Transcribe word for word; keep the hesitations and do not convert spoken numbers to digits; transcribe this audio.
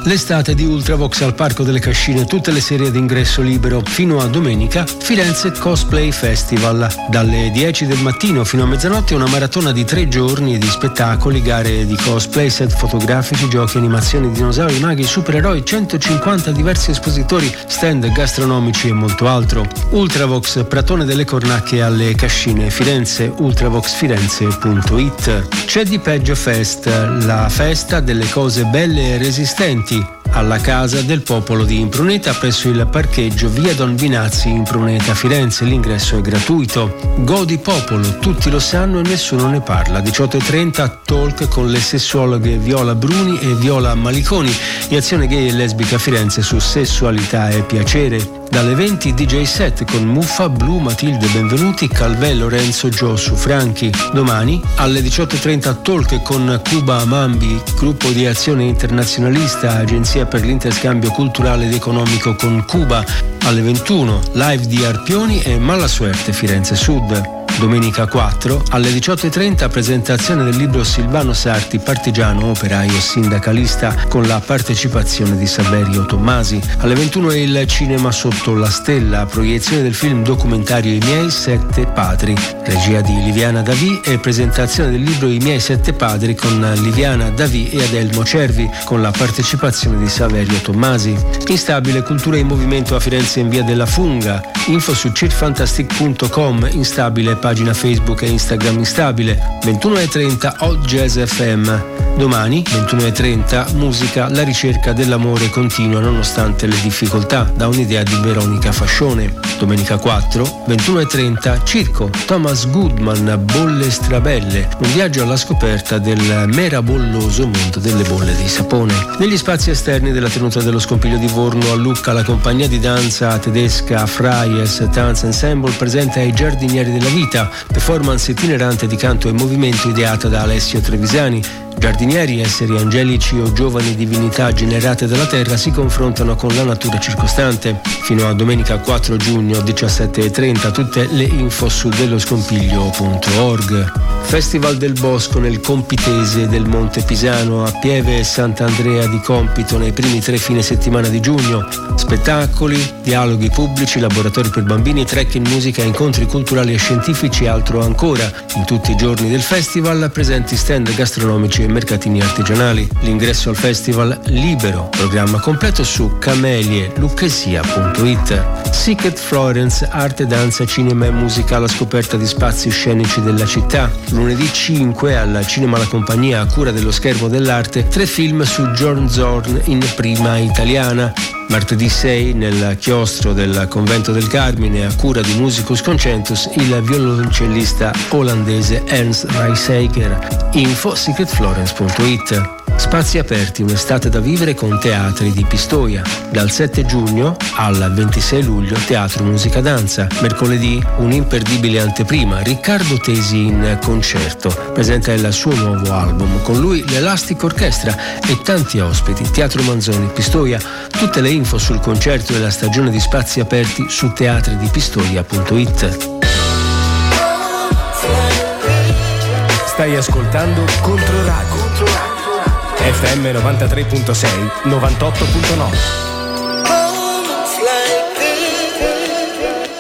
L'estate di Ultravox al Parco delle Cascine, tutte le serie d'ingresso libero fino a domenica. Firenze Cosplay Festival, dalle dieci del mattino fino a mezzanotte una maratona di tre giorni di spettacoli, gare di cosplay, set fotografici, giochi, animazioni, dinosauri, maghi, supereroi, centocinquanta diversi espositori, stand gastronomici e molto altro. Ultravox, Pratone delle Cornacchie alle Cascine, Firenze, ultravox firenze punto it. C'è di peggio Fest, la festa delle cose belle e resistenti, alla Casa del Popolo di Impruneta presso il parcheggio via Don Vinazzi, Impruneta, Firenze. L'ingresso è gratuito. Godi Popolo, tutti lo sanno e nessuno ne parla. diciotto e trenta talk con le sessuologhe Viola Bruni e Viola Maliconi di Azione Gay e Lesbica Firenze su sessualità e piacere. Dalle venti D J set con Muffa, Blu, Matilde Benvenuti, Calvè, Lorenzo, Giosu, Franchi. Domani alle diciotto e trenta talk con Cuba Mambi, gruppo di azione internazionalista, agenzia per l'interscambio culturale ed economico con Cuba. Alle ventuno live di Arpioni e Mala Suerte, Firenze Sud. Domenica quattro alle diciotto e trenta presentazione del libro Silvano Sarti, partigiano, operaio, sindacalista, con la partecipazione di Saverio Tommasi. Alle ventuno il cinema Sotto la Stella, proiezione del film documentario I miei sette padri, regia di Liviana Davì, e presentazione del libro I miei sette padri con Liviana Davì e Adelmo Cervi, con la partecipazione di Saverio Tommasi. Instabile, cultura in movimento a Firenze in via della Funga. Info su cirfantastic punto com. Instabile, pagina Facebook e Instagram Instabile. ventuno e trenta Hot Jazz F M. Domani ventuno e trenta musica, la ricerca dell'amore continua nonostante le difficoltà, da un'idea di Veronica Fascione. Domenica quattro ventuno e trenta circo, Thomas Goodman, Bolle Strabelle, un viaggio alla scoperta del merabolloso mondo delle bolle di sapone. Negli spazi esterni della tenuta dello Scompiglio di Vorno a Lucca, la compagnia di danza tedesca Freies Tanz Ensemble presenta I giardinieri della vita, performance itinerante di canto e movimento ideata da Alessio Trevisani. Giardinieri, esseri angelici o giovani divinità generate dalla terra, si confrontano con la natura circostante. Fino a domenica quattro giugno diciassette e trenta, tutte le info su delloscompiglio punto org. Festival del Bosco nel Compitese del Monte Pisano, a Pieve e Sant'Andrea di Compito nei primi tre fine settimana di giugno. Spettacoli, dialoghi pubblici, laboratori per bambini, trekking, musica, incontri culturali e scientifici e altro ancora. In tutti i giorni del festival presenti stand gastronomici e mercatini artigianali. L'ingresso al festival libero. Programma completo su camelie lucchesia punto it. Secret Florence, arte, danza, cinema e musica alla scoperta di spazi scenici della città. Lunedì cinque al Cinema La Compagnia, a cura dello Schermo dell'Arte, tre film su John Zorn in prima italiana. Martedì sei nel chiostro del Convento del Carmine, a cura di Musicus Concentus, il violoncellista olandese Ernst Reiseiger. Info secret florence punto it. Spazi aperti, un'estate da vivere con teatri di Pistoia. Dal sette giugno al ventisei luglio Teatro Musica Danza. Mercoledì un'imperdibile anteprima, Riccardo Tesi in concerto. Presenta il suo nuovo album, con lui l'Elastic Orchestra e tanti ospiti. Teatro Manzoni, Pistoia. Tutte le info sul concerto e la stagione di spazi aperti su teatri di pistoia punto it. Stai ascoltando Controradio F M novantatré virgola sei, novantotto virgola nove.